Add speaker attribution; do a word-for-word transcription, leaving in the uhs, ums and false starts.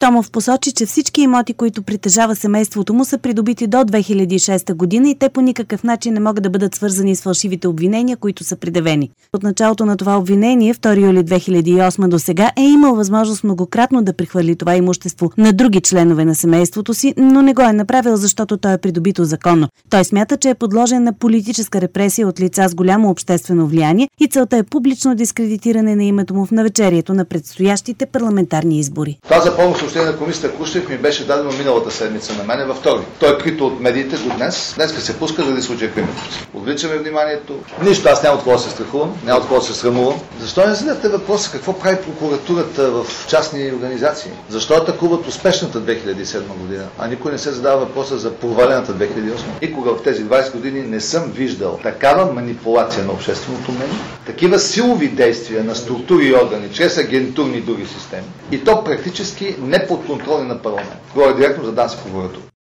Speaker 1: Томов посочи, че всички имоти, които притежава семейството му, са придобити до две хиляди и шеста година и те по никакъв начин не могат да бъдат свързани с фалшивите обвинения, които са предявени. От началото на това обвинение, втори юли две хиляди и осма до сега, е имал възможност многократно да прехвърли това имущество на други членове на семейството си, но не го е направил, защото той е придобито законно. Той смята, че е подложен на политическа репресия от лица с голямо обществено влияние и целта е публично дискредитиране на името му в навечерието на предстоящите парламентарни избори.
Speaker 2: Това запълно съобщение на комисията Кушлев ми беше дадено миналата седмица на мене във вторник. Той е крито от медиите до днес. Днеска се пуска, за да се очаква името си. Отвличаме вниманието. Нищо, аз няма от кого се страхувам, няма от кого се срамувам. Защо не зададете въпроса какво прави прокуратурата в частни организации? Защо атакуват успешната две хиляди и седма година, а никой не се задава въпроса за провалената две хиляди и осма? Никога в тези двайсет години не съм виждал такава манипулация на общественото мнение, такива силови действия на структури и органи, чрез агентурни и други системи. И то практически не под контроли на парламент. Говоря директно за ДАНС и прокуратура.